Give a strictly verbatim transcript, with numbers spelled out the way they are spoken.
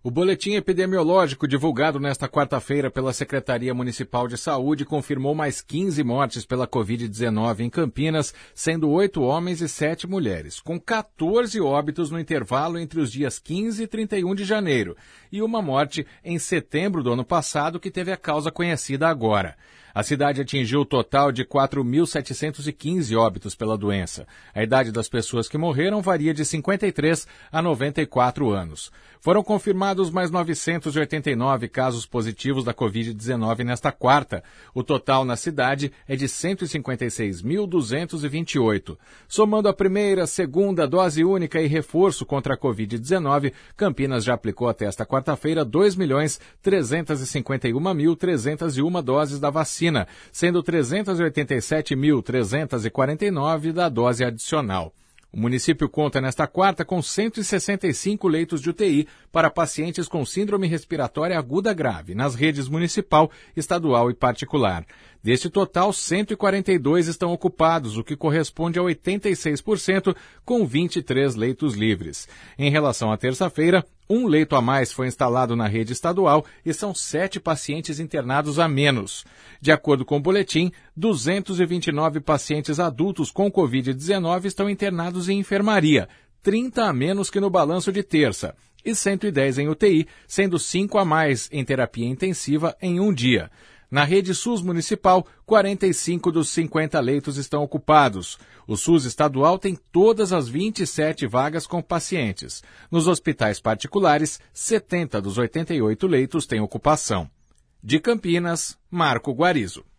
O boletim epidemiológico divulgado nesta quarta-feira pela Secretaria Municipal de Saúde confirmou mais quinze mortes pela covid dezenove em Campinas, sendo oito homens e sete mulheres, com quatorze óbitos no intervalo entre os dias quinze e trinta e um de janeiro, e uma morte em setembro do ano passado que teve a causa conhecida agora. A cidade atingiu o total de quatro mil setecentos e quinze óbitos pela doença. A idade das pessoas que morreram varia de cinquenta e três a noventa e quatro anos. Foram confirmados mais novecentos e oitenta e nove casos positivos da covid dezenove nesta quarta. O total na cidade é de cento e cinquenta e seis mil duzentos e vinte e oito. Somando a primeira, segunda, dose única e reforço contra a covid dezenove, Campinas já aplicou até esta quarta-feira dois milhões trezentos e cinquenta e um mil trezentos e uma doses da vacina, sendo trezentos e oitenta e sete mil trezentos e quarenta e nove da dose adicional. O município conta nesta quarta com cento e sessenta e cinco leitos de U T I para pacientes com síndrome respiratória aguda grave, nas redes municipal, estadual e particular. Deste total, cento e quarenta e dois estão ocupados, o que corresponde a oitenta e seis por cento, com vinte e três leitos livres. Em relação à terça-feira, um leito a mais foi instalado na rede estadual e são sete pacientes internados a menos. De acordo com o boletim, duzentos e vinte e nove pacientes adultos com covid dezenove estão internados em enfermaria, trinta a menos que no balanço de terça, e cento e dez em U T I, sendo cinco a mais em terapia intensiva em um dia. Na rede SUS municipal, quarenta e cinco dos cinquenta leitos estão ocupados. O SUS estadual tem todas as vinte e sete vagas com pacientes. Nos hospitais particulares, setenta dos oitenta e oito leitos têm ocupação. De Campinas, Marco Guarizo.